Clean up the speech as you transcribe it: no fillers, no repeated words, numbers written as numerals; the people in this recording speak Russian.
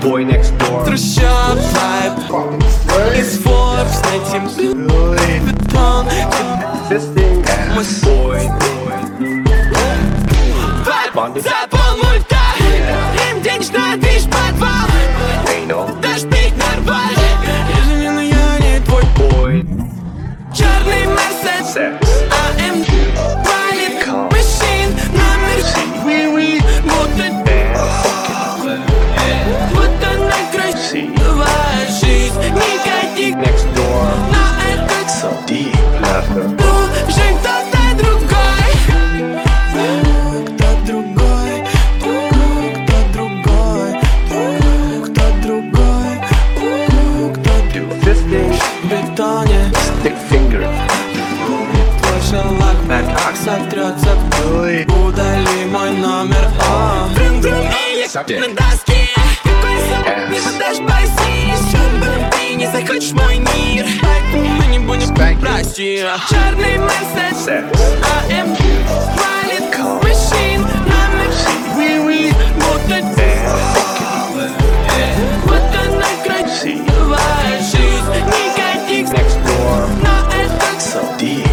boy next door. Трущоб вайб из Forbes, этим бетон. Fisting ass boy. Вайб за полмульта. Им денежная движ подвал. Anal Дашь пить нарвать. Извини, но я не твой boy. черный Мерседес. Sex. АМ валит мужчин. Номер Wee-wee. будто будто на край. See. Твоя жизнь никаких. Next door. Но это So deep. Laughter. жизнь кто-то другой. Кто другой. Кто другой. Кто другой. Кто Do fisting. в бетоне. Stick finger. Твой шелак сотрется. Удали мой номер. Брум-брум, и я на доске. Какой сам не подашь, боись. Ты не захочешь мой мир. Поэтому мы не будем прости. Черный Мерседес. Sex. АМ валит мужчин. Номер Wee-wee. будто на край. See. Твоя жизнь никаких. Next door. Но это So deep.